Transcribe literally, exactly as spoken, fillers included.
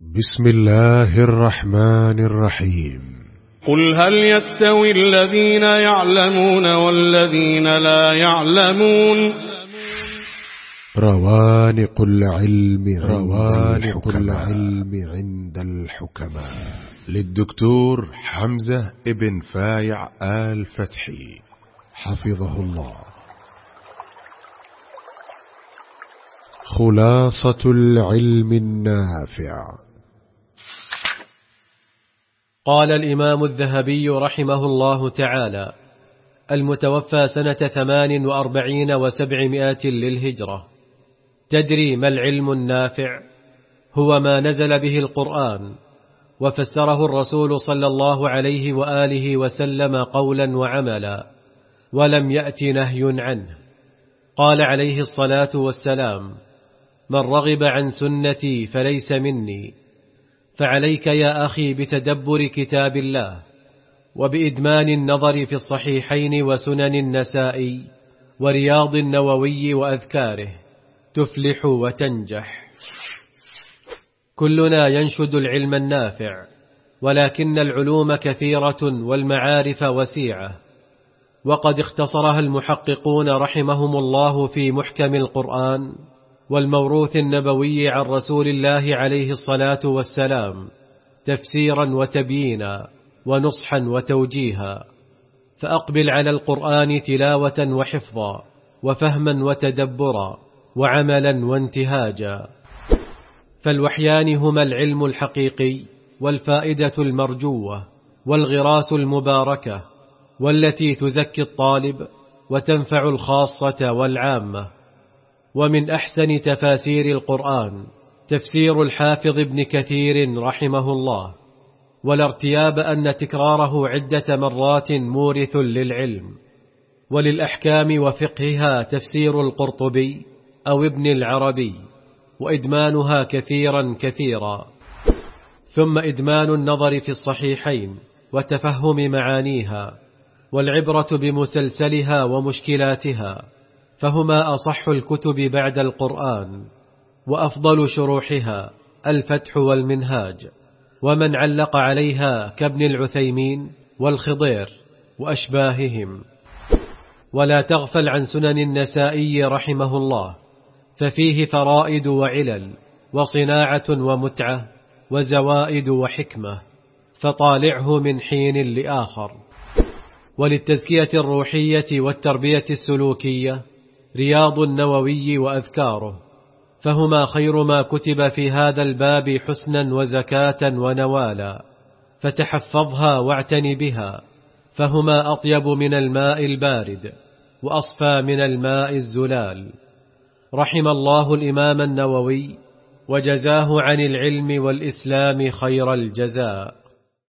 بسم الله الرحمن الرحيم. قل هل يستوي الذين يعلمون والذين لا يعلمون روانق العلم روانق العلم عند الحكماء للدكتور حمزة ابن فايع آل فتحي حفظه الله. خلاصة العلم النافع. قال الإمام الذهبي رحمه الله تعالى المتوفى سنة ثمان وأربعين وسبعمائة للهجرة: تدري ما العلم النافع؟ هو ما نزل به القرآن وفسره الرسول صلى الله عليه وآله وسلم قولا وعملا ولم يأت نهي عنه. قال عليه الصلاة والسلام: من رغب عن سنتي فليس مني. فعليك يا أخي بتدبر كتاب الله وبإدمان النظر في الصحيحين وسنن النسائي ورياض النووي وأذكاره تفلح وتنجح. كلنا ينشد العلم النافع، ولكن العلوم كثيرة والمعارف وسيعة، وقد اختصرها المحققون رحمهم الله في محكم القرآن والموروث النبوي عن رسول الله عليه الصلاة والسلام تفسيرا وتبيينا ونصحا وتوجيها. فأقبل على القرآن تلاوة وحفظا وفهما وتدبرا وعملا وانتهاجا، فالوحيان هما العلم الحقيقي والفائدة المرجوة والغراس المباركة، والتي تزكي الطالب وتنفع الخاصة والعامة. ومن أحسن تفاسير القرآن تفسير الحافظ ابن كثير رحمه الله، ولا ارتياب أن تكراره عدة مرات مورث للعلم. وللأحكام وفقهها تفسير القرطبي أو ابن العربي، وإدمانها كثيرا كثيرا. ثم إدمان النظر في الصحيحين وتفهم معانيها، والعبرة بمسلسلها ومشكلاتها، فهما أصح الكتب بعد القرآن، وأفضل شروحها الفتح والمنهاج، ومن علق عليها كابن العثيمين والخضير وأشباههم. ولا تغفل عن سنن النسائي رحمه الله، ففيه فرائد وعلل وصناعة ومتعة وزوائد وحكمة، فطالعه من حين لآخر. وللتزكية الروحية والتربية السلوكية رياض النووي وأذكاره، فهما خير ما كتب في هذا الباب حسنا وزكاة ونوالا، فتحفظها واعتني بها، فهما أطيب من الماء البارد وأصفى من الماء الزلال. رحم الله الإمام النووي وجزاه عن العلم والإسلام خير الجزاء.